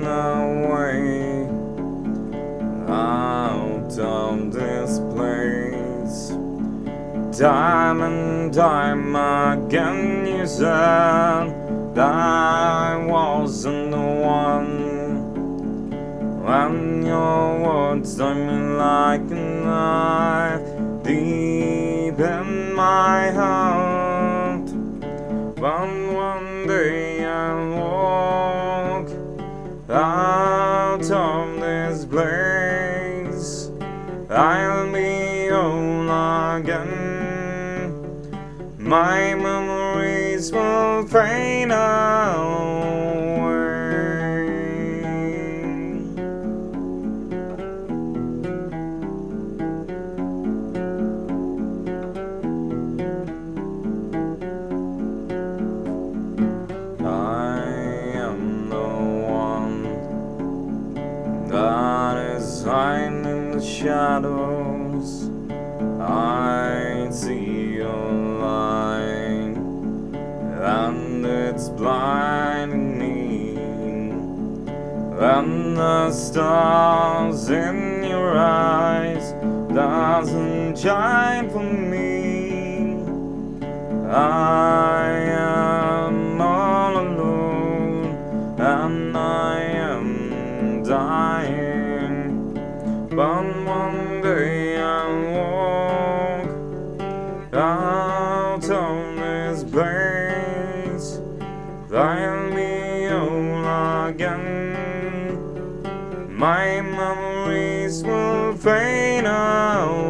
away out of this place. Time and time again you said that I wasn't the one, when your words stung me like a knife deep in my heart. When one day I walk out of this place, I'll be whole again. My memories will fade away. I am the one that is hiding in the shadows. I see your light, and it's blinding me, and the stars in your eyes doesn't shine for me. I am all alone, and I am dying, but one day I'll walk out of this place. I'll be whole again. My memories will fade away.